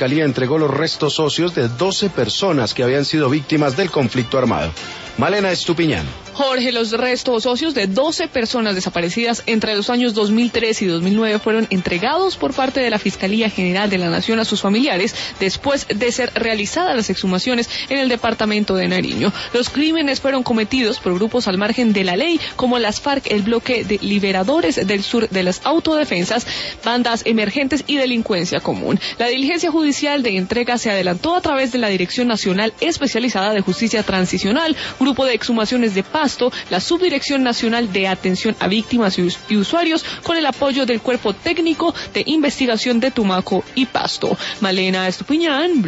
Fiscalía entregó los restos óseos de 12 personas que habían sido víctimas del conflicto armado. Malena Estupiñán. Jorge, los restos óseos de 12 personas desaparecidas entre los años 2003 y 2009 fueron entregados por parte de la Fiscalía General de la Nación a sus familiares después de ser realizadas las exhumaciones en el departamento de Nariño. Los crímenes fueron cometidos por grupos al margen de la ley, como las FARC, el Bloque de Liberadores del Sur de las Autodefensas, bandas emergentes y delincuencia común. La diligencia judicial de entrega se adelantó a través de la Dirección Nacional Especializada de Justicia Transicional, Grupo de Exhumaciones de Pasto, la Subdirección Nacional de Atención a Víctimas y Usuarios, con el apoyo del Cuerpo Técnico de Investigación de Tumaco y Pasto. Malena Estupiñán.